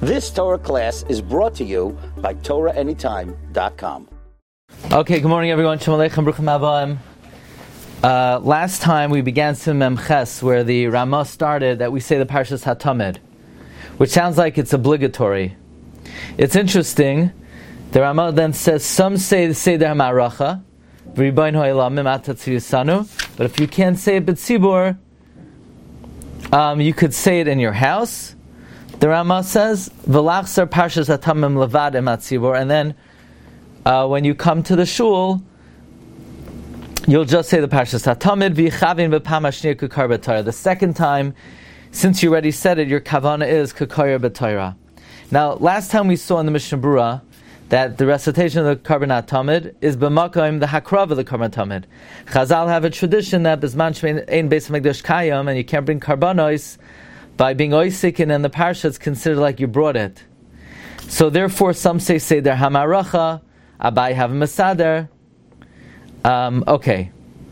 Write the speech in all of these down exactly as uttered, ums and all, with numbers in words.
This Torah class is brought to you by Torah Anytime dot com. Okay, good morning everyone. Shalom Aleichem, Bruchim Haba. Uh, last time we began Sim Mem Ches, where the Ramah started that we say the Parshas HaTamid, which sounds like it's obligatory. It's interesting. The Ramah then says some say the Seder HaMa'aracha, V'ribono Ha'olamim Ata Tzivusanu, but if you can't say it b'tzibur, um, you could say it in your house. The Ramah says V'lachzar Parshas HaTamid Levad Emat Tzibur, and then uh, when you come to the shul, you'll just say the Parshas HaTamid v'yichavin b'pam hashniya kukar b'Torah. The second time, since you already said it, your kavana is kukar b'Torah. Now, last time we saw in the Mishnah Berurah that the recitation of the Karban HaTamid is b'makom the hakrav of the Karban HaTamid. Chazal have a tradition that b'zman she'ein ein beis hamikdash kayam, and you can't bring karbanos by being oisikin, and the parsha it's considered like you brought it. So therefore, some say Seder HaMa'aracha, Abai have a Masader. Um, okay.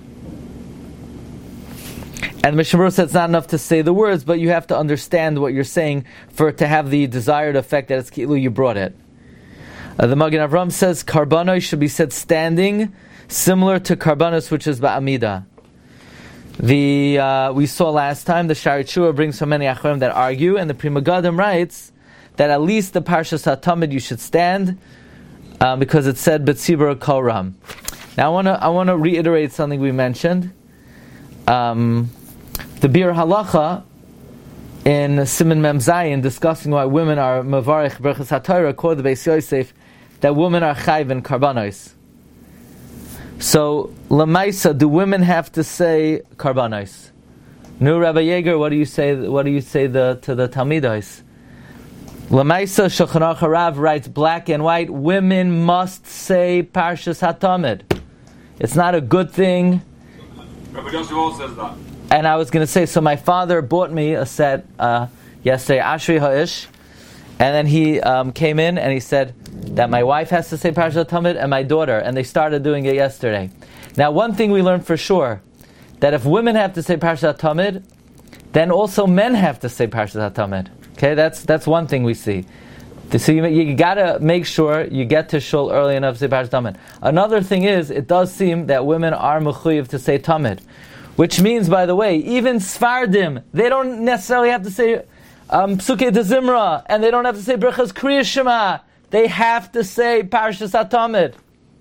And the Mishnah Berurah said it's not enough to say the words, but you have to understand what you're saying for it to have the desired effect that it's ki'ilu you brought it. Uh, the Magen Avram says karbanos should be said standing, similar to karbanos which is ba'amida. The uh, we saw last time the Shari Tshuva brings so many achronim that argue, and the Pri Megadim writes that at least the Parshas HaTamid you should stand uh, because it said b'tzibur kol ram. Now I want to I want to reiterate something we mentioned. Um, the Bir Halacha in Siman Mem Zayin discussing why women are mavarich berachas haTorah, quote the Beis Yosef that women are chayv in karbanos. So lamaisa, do women have to say karbanos? No, Rabbi Yeager, what do you say? What do you say the, to the Talmidos? Lamaisa Shulchan Aruch Harav writes black and white. Women must say Parshas HaTamid. It's not a good thing. Rabbi Yosef also says that. And I was going to say, so my father bought me a set uh, yesterday, Ashri Ha'ish, and then he um, came in and he said that my wife has to say Parshas HaTamid and my daughter, and they started doing it yesterday. Now, one thing we learned for sure, that if women have to say Parshas HaTamid, then also men have to say Parshas HaTamid. Okay, that's that's one thing we see. So you, you got to make sure you get to shul early enough to say Parshas Tamid. Another thing is, it does seem that women are mechuyev to say Tamid, which means, by the way, even Sfardim, they don't necessarily have to say um, Psukei de Zimra, and they don't have to say Berachas Kriya Shema. They have to say Parshas HaTamid.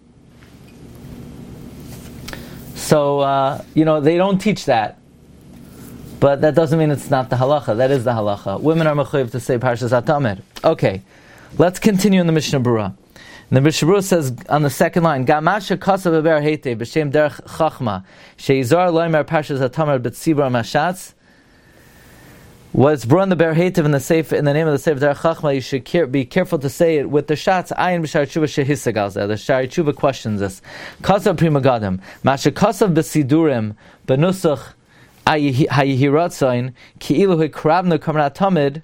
So, uh, you know, they don't teach that. But that doesn't mean it's not the halacha. That is the halacha. Women are mechuyev to say Parshas HaTamid. Okay, let's continue in the Mishnah Berurah. And the Mishnah Berurah says on the second line, Gamasha kasav beber heite b'shem derech chachma sheizar loimer Parshas HaTamid b'tzibur mashatz. What's brought in the Ber Heitev in the Sefer, in the name of the Sefer Derech Chachma, you should care, be careful to say it with the shots. Ayin b'Shari Tshuva shehisagal. The Shari Tshuva questions this. Kasav Pri Megadim, Masha kasav b'sidurim b'nusach hayihiratzayin ki'ilu hikravnu Karban HaTamid.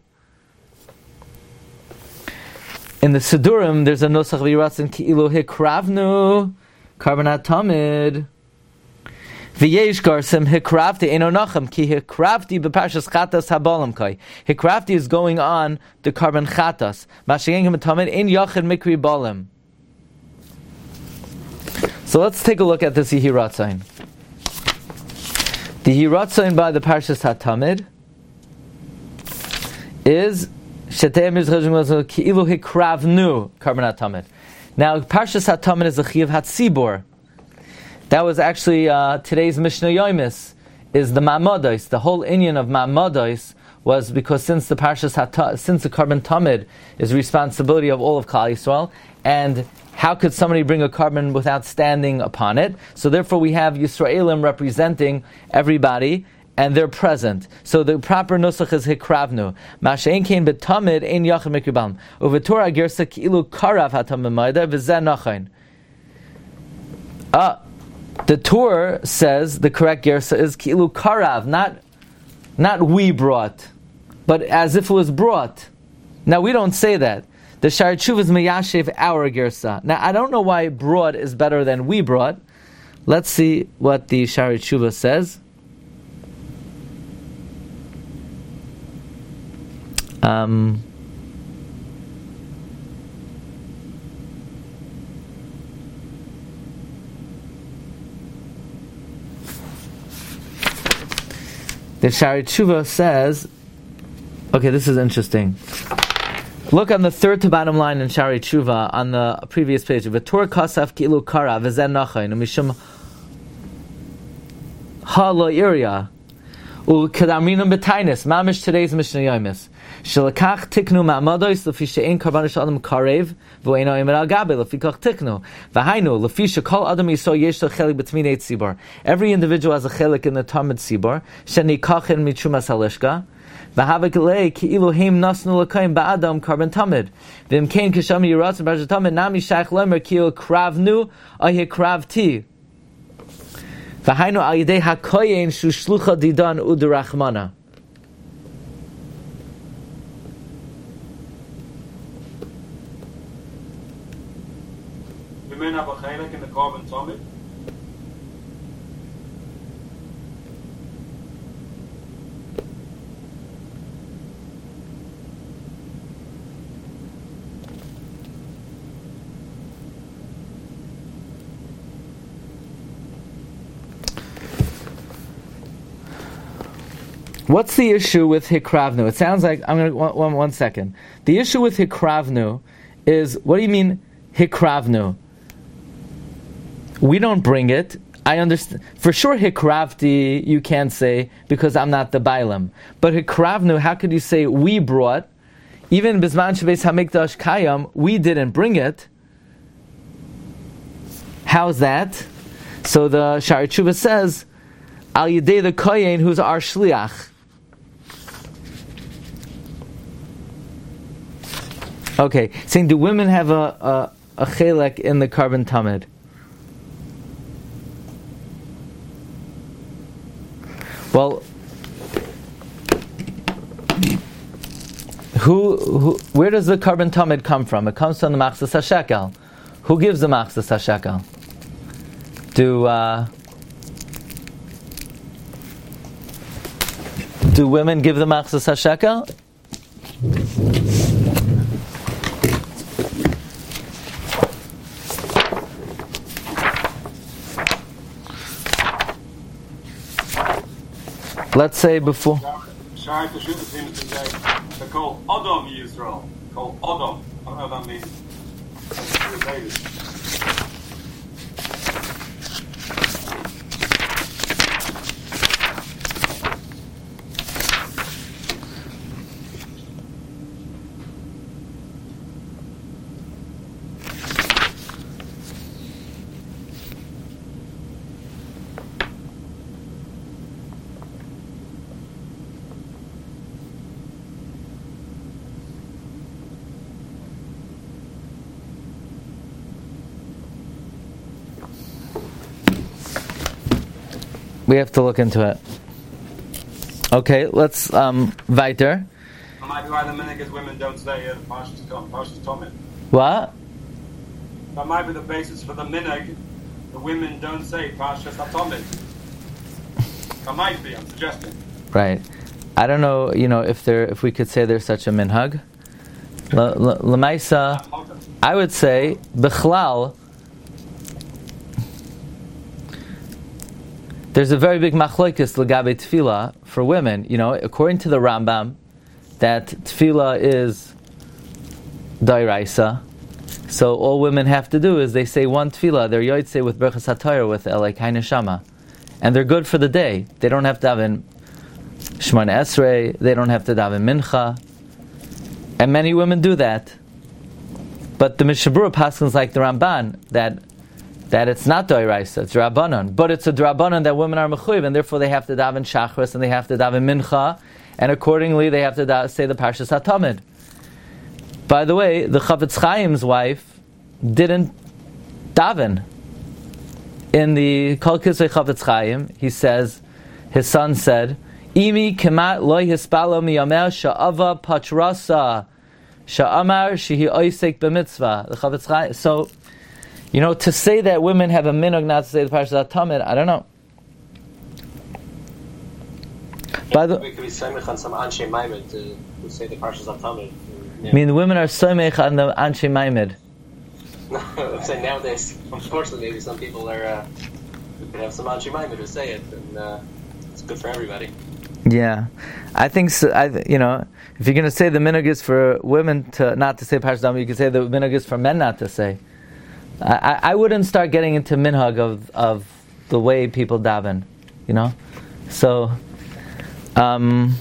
In the Sidurim, there's a nusach v'yiratzayin ki'ilu hikravnu Karban HaTamid. V'yesh garsim hikravti eno nacham ki hikravti b'parshas chatas habalam kai. Hikravti is going on the Karban chatas. Mashayengim HaTamid in yachid mikri balim. So let's take a look at this yihiratzayin. The hiratzayin by the Parshas HaTamid is Shetei Mizchajim Ki'ilu Hikravnu Karban HaTamid. Now, Parshas HaTamid is a Chiyav HaTzibur. That was actually uh, today's Mishnah Yomis, is the Ma'amados. The whole inyan of Ma'amados was because since the Parshas HaTamid, since the Karban Tamid is responsibility of all of Klal Yisrael, and how could somebody bring a carbon without standing upon it? So therefore we have Yisraelim representing everybody, and they're present. So the proper nusach is hikravnu. Masha'en kein betamid ein yachid mikribalm. Uvetorah gersa ki'ilu karav hatamid ma'ida v'zeh nachayin. Ah, the Torah says the correct gersa is ki'ilu karav, not not we brought, but as if it was brought. Now we don't say that. The Shari Tshuva is meyashev our gersa. Now I don't know why brought is better than we brought. Let's see what the Shari Tshuva says. Um, The Shari Tshuva says, okay, this is interesting. Look on the third to bottom line in Shari Tshuva on the previous page. V'tor kasaf ki'ilu kara v'zen nachayin u'mishum ha lo iria u'kedamrinum b'tainis mamish today's Mishnah Yomis shelakach tiknu ma'amadois lefi she'ein karbanish adam karev v'eino imer al gabe lefi kach tiknu v'hainu lefi she'kol adam yisrael yesh lo chelik b'tmin eight tzibor. Every individual has a chelik in the Talmud tzibor shenikachin mitrumas halishka v'havakelei ki'ilu heim nasnu l'kayim ba'adam carbon tamid v'im kein kisham yiratz b'arjat tamid nami shaykh lemer ki'il kravnu ahi kravti v'hainu al yidei hakoyin shu shlucha didan u'derachmana. Women have a chelik in the carbon tamid. What's the issue with Hikravnu? It sounds like, I'm going to, one, one, one second. The issue with Hikravnu is, what do you mean Hikravnu? We don't bring it. I understand. For sure Hikravti, you can't say, because I'm not the Bailam. But Hikravnu, how could you say we brought? Even Bizman Shabbos HaMikdash Kayam, we didn't bring it. How's that? So the Shari Tshuva says, Al Yidei the Kohen, who's our Shliach. Okay, saying, do women have a, a, a chelek in the carbon tamid? Well, who, who, where does the carbon tamid come from? It comes from the Machzas HaShekel. Who gives the Machzas HaShekel? Do, uh, do women give the Machzas HaShekel? Let's say before. Shari Tshuva seems to say they call Adam Yisrael. Call Adam. I don't know what that means. We have to look into it. Okay, let's um weiter. That might be why the minhag women don't say uh, Parshas Tamid. What? That might be the basis for the minhag. The women don't say Parshas Tamid. That might be. I'm suggesting. Right. I don't know. You know, if there, if we could say there's such a minhag. L'maisa, I would say b'chlal. There's a very big machlokes l'gabe tefillah for women. You know, according to the Rambam, that tefillah is dairaisa. So all women have to do is they say one tefillah. They're yotzei with berachas hatayr with elei kai neshama, and they're good for the day. They don't have to daven shmona esrei. They don't have to daven mincha, and many women do that. But the Mishnah Berurah paskins like the Ramban that. That it's not doiraisa, it's drabanan, but it's a drabanan that women are mechuyev, and therefore they have to daven shachris and they have to daven mincha, and accordingly they have to da- say the Parshas HaTamid. By the way, the Chafetz Chaim's wife didn't daven. In the Kol Kisvei Chafetz Chaim, he says, his son said, "Imi kemat loy hispalo miyamer sha'ava patrasa sha'amar shehi oisek b'mitzvah." The Chafetz Chaim. So. You know, to say that women have a minhag not to say the Parshas HaTamid, I don't know. By the, we could be soimech on some Anshe Maimed to, to say the Parshas HaTamid. I mean, the women are soimech on the Anshe Maimed. I'm saying nowadays, unfortunately, maybe some people are, uh, we could have some Anshe Maimed who say it, and uh, it's good for everybody. Yeah, I think so, I, you know, if you're going to say the minhag is for women to not to say Parshas Tamid, you could say the minhag is for men not to say. I, I, I wouldn't start getting into minhag of of the way people daven, you know. So, um,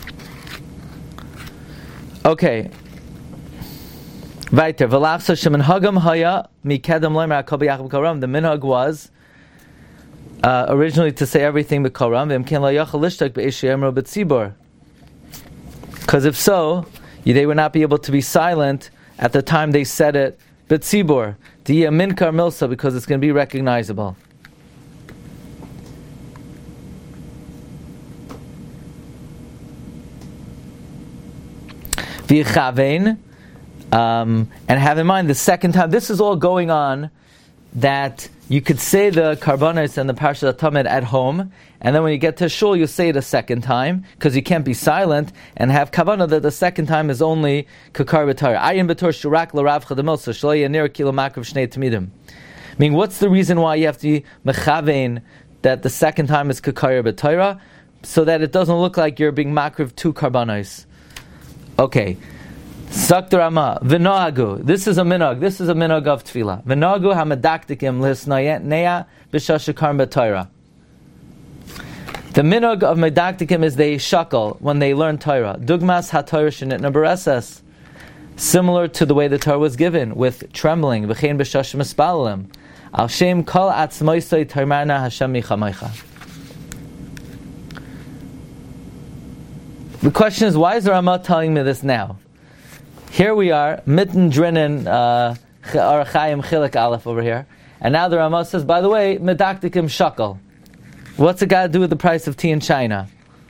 okay. Weiter. V'lachsa sheminhagam haya mikedam loimer hakol b'yachad b'kol. The minhag was uh, originally to say everything b'kol ram. V'imken lo yachal lishtak b'eish she'emro b'tzibor. Because if so, they would not be able to be silent at the time they said it b'tzibor. Diya minkar milsa, because it's going to be recognizable. V'yichavein. Um, and have in mind the second time, this is all going on, that you could say the karbanos and the Parshas Tamid at home, and then when you get to shul, you say it a second time, because you can't be silent, and have kavanah that the second time is only kakar b'tara. Ayin b'tor shurak l'rav chadamilsa, shaloi yanir kilo makriv shnei tamidim. I mean, what's the reason why you have to be mechavein that the second time is kakar b'tara? So that it doesn't look like you're being makriv two karbanos. Okay. Sakta Rama, v'nohagu. This is a minhag. This is a minhag of tefillah. V'nohagu hamadaktikim l'snaya b'shashakar b'Torah. The minhag of medaktikim is they shackle when they learn Torah. Dugmas haTorah shenitna b'reses. Similar to the way the Torah was given, with trembling. V'chein b'shashim espalalim. Al shem kol atzmoisoi tarmarna Hashem michamaycha. The question is, why is the Rama telling me this now? Here we are, mitten drinnen Arachayim Chilik Aleph over here, and now the Rama says, by the way, medaktikim shakel. What's it got to do with the price of tea in China?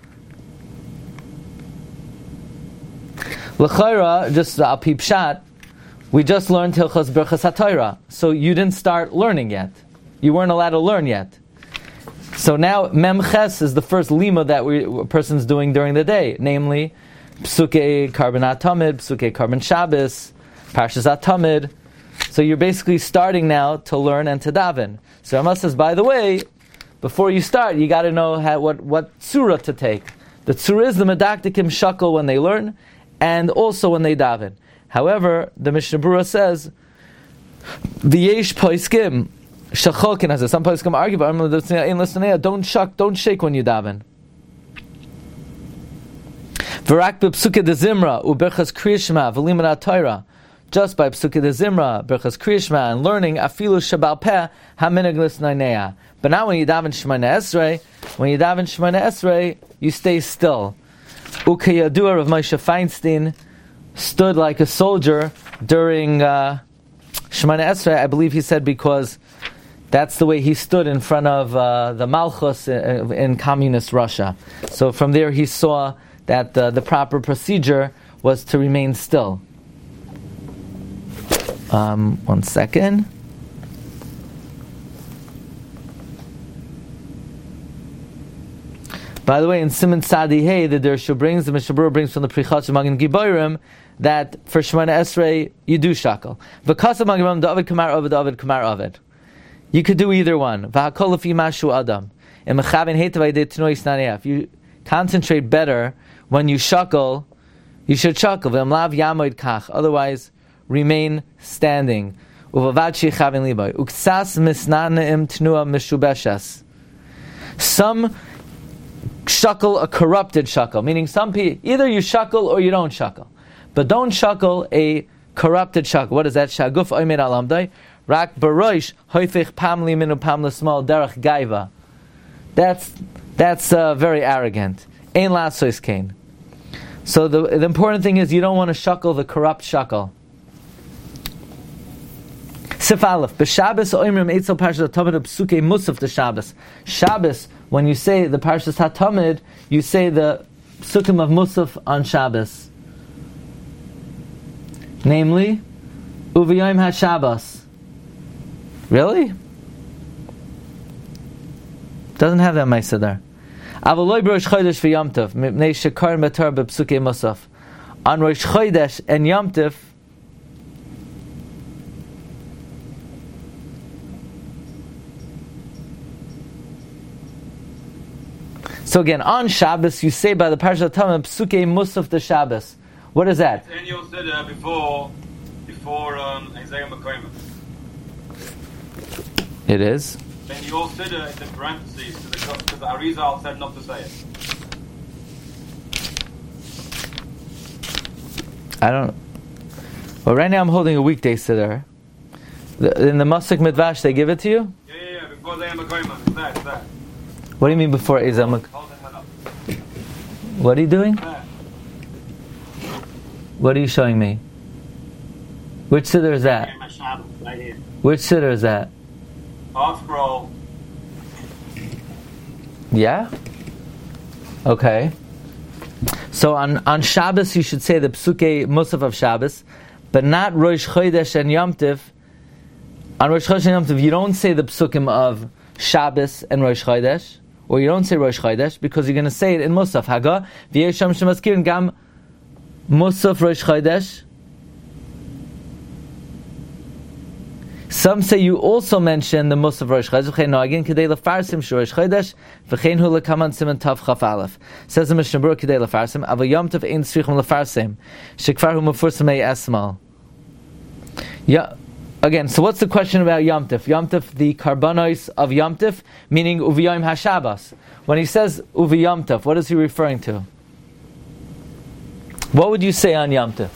L'chayra, just al pi pshat, we just learned Hilchos Birchas HaTorah, so you didn't start learning yet. You weren't allowed to learn yet. So now Mem Ches is the first lima that we, a person's doing during the day, namely Psukei Karban Atamid, Psukei Karban Shabbos, Parshas Atamid. So you're basically starting now to learn and to daven. So Rama says, by the way, before you start, you got to know how, what what tzura to take. The tzura is the medaktikim shakel when they learn, and also when they daven. However, the Mishnah Berurah says, v'yesh poiskim shacholkin has it. Some poiskim argue, but don't shuck, don't shake when you daven. V'rak b'psuke de zimra u'berchas kriyishma v'limanat Torah. Just by psuke de zimra, berchas kriyishma, and learning afilu shabal peh haminag l'sneinea. But now when you daven Shemona Esrei, when you daven Shemona Esrei, you stay still. Ukeyadua of Moshe Feinstein stood like a soldier during uh, Shemona Esrei. I believe he said because that's the way he stood in front of uh, the Malchus in, in communist Russia. So from there he saw that uh, the proper procedure was to remain still. Um, one second. By the way, in Siman Tzadi Hey, the Dershu brings, the Mishnah Berurah brings from the Prichat Magen Giborim, that for Shemona Esrei, you do shakel. V'kasa Magen Giborim, David Kamar Ovid, David Kamar Ovid. You could do either one. V'hakol lefi mashu adam. If you concentrate better when you shakel, you should shakel. V'amlav yamoid kach. Otherwise, remain standing. Uvavad shechavin libay. Uksas misnaneim tnua mishubeshes. Some shakel a corrupted shakel, meaning some people, either you shakel or you don't shakel. But don't shakel a corrupted shakel. What is that? Shaguf oimed alamdai. Rak baroish hoifich pamli minu pamla small derech gaiva. That's that's uh, very arrogant. Ein lasois kain. So the, the important thing is you don't want to shakel the corrupt shakel. Sif Aleph, b'Shabbos oimrim eitzel parshas hatamid psukei musaf to Shabbos. Shabbos, when you say the parshas hatamid, you say the psukim of musaf on Shabbos. Namely, uv'yom haShabbos. Really? Doesn't have that ma'aseh there. Avaloi b'Rosh Chodesh v'Yom Tov mipnei shekar metar b'psukei musaf. On Rosh Chodesh and Yom Tov, So again, on Shabbos, you say by the Parshat Tamid, Psukei Musaf de Shabbos. What is that? It's in your siddur before, before um, Isaiah McCoyman. It is. In your siddur, it's in parentheses because the, the Arizal said not to say it. I don't. Well, right now I'm holding a weekday siddur. The, in the Masuk Midvash, they give it to you? Yeah, yeah, yeah. Before Isaiah McCoyman, it's there, it's there. What do you mean before Isaiah McCoyman? Hold it up. What are you doing? There. What are you showing me? Which siddur is that? My Shabbos, right here. Which siddur is that? Half scroll. Yeah? Okay. So on, on Shabbos you should say the Psukei Musaf of Shabbos, but not Rosh Chodesh and Yom Tov. On Rosh Chodesh and Yom Tov you don't say the Psukim of Shabbos and Rosh Chodesh, or you don't say Rosh Chodesh, because you're going to say it in Musaf. Haga, v'yesham shemaskirin gam Musaf Rosh Chodesh. Some say you also mention the Musaf Rosh Chodesh. V'chein noagin k'dei lefarsim sh'Rosh Chodesh v'chein hu lekaman siman tav chaf aleph. Says the Mishnah Berurah k'dei lefarsim aval Yom Tov ein tzrichim lefarsim shekvar hu mefursam ei esmal. Yeah. Again, so what's the question about Yom Tov? Yom Tov, the karbanos of Yom Tov, meaning uviyom hashabas. When he says uviyom Tov, what is he referring to? What would you say on Yom Tov?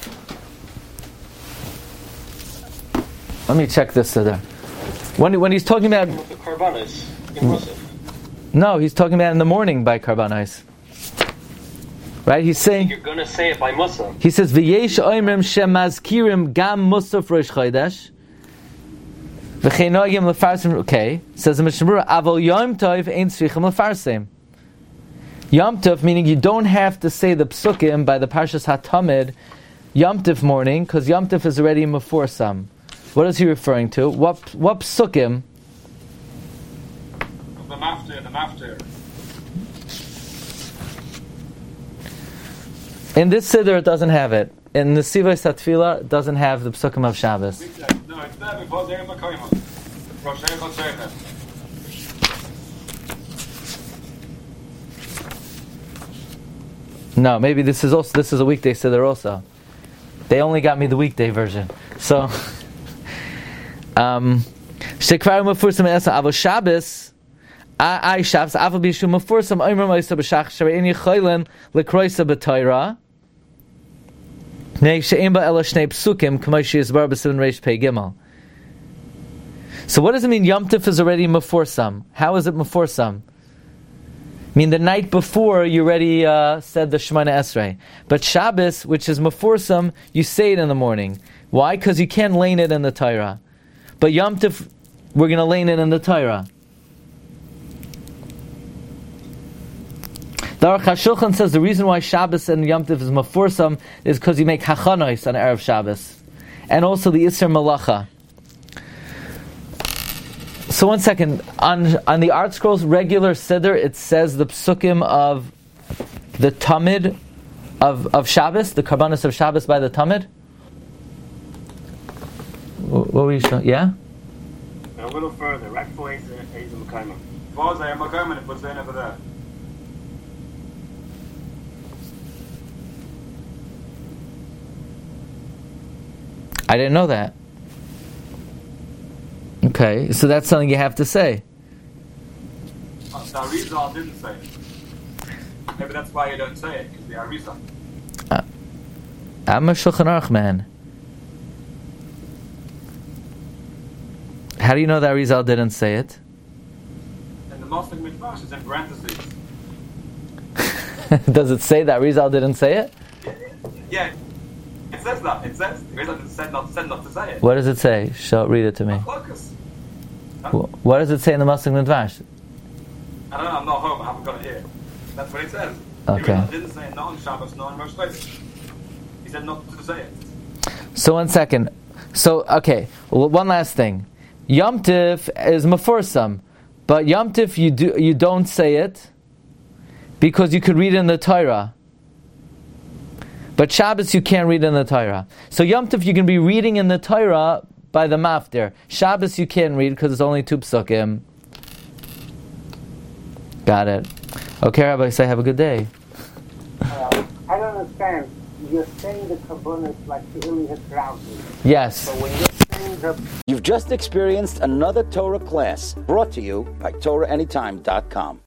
Let me check this siddur. When when he's talking about The Karbanos. Impressive. no, he's talking about in the morning by karbanos. Right? He's saying You're gonna say it by Musa. he says v'yesh oimrim shemazkirim gam musaf rosh chodesh. Okay, says the Mishnah Berurah, Aval Yom Tov ein tzrichim lefarsim. Yom Tov, meaning you don't have to say the psukim by the Parshas HaTamid Yom Tov morning, because Yom Tov is already meforsam. What is he referring to? What what psukim? The maftir, the maftir. In this siddur, it doesn't have it. In the Sivay Satfila, it doesn't have the psukim of Shabbos. No, it's there before Isaiah McCoyman. Rosh Chodesh. No, maybe this is also this is a weekday siddur also. They only got me the weekday version. So, um, Shekvar mefursam esa avo Shabbos. I Shabbos aval bishu mefursam omer ma'isa b'shach sherein yicholen lekroisa b'Torah. Nei she'em ba'ela shnei psukim k'may she'yizbar b'siman reish pei gimel. So what does it mean? Yom Tov is already mefursam. How is it mefursam? I mean, the night before you already uh, said the Shemona Esrei, but Shabbos, which is mefursam, you say it in the morning. Why? Because you can't lane it in the Torah. But Yom Tov, we're going to lane it in the Torah. The Aruch HaShulchan says the reason why Shabbos and Yom Tov is mefursam is because you make hachanois on Erev Shabbos, and also the Isser Malacha. So one second, on on the Art Scrolls regular siddur, it says the psukim of the Tamid of of Shabbos, the karbanos of Shabbos by the Tamid. What were you showing? Yeah. A little further, right before Asa Makaima. Before Isaiah McCoyman, it puts in over there. I didn't know that. Okay, so that's something you have to say. Oh, the Arizal didn't say it. Maybe that's why you don't say it, because the Arizal. Uh, I'm a Shulchan Aruch man. How do you know that Arizal didn't say it? And the Moslik Mikvash is in parentheses. Does it say that Arizal didn't say it? Yeah, it says that. It says the Arizal said not, said not to say it. What does it say? Show, read it to me. Focus. Huh? Wh- What does it say in the Masuk Midvash? I don't know, I'm not home, I haven't got it here. That's what it says. Okay. He didn't say it not on Shabbos, not on Rosh Chodesh. He said not to say it. So one second. So, okay, well, one last thing. Yom Tif is mefursam, but Yom Tif you do you don't say it because you could read it in the Torah. But Shabbos you can't read in the Torah. So Yom Tov you can be reading in the Torah by the maftir. Shabbos you can't read because it's only two psukim. Got it. Okay, Rabbi, say have a good day. Uh, I don't understand. You're saying the Kabbalah is like Eli Hitraudi. Yes. But when you're saying the You've just experienced another Torah class brought to you by Torah Anytime dot com.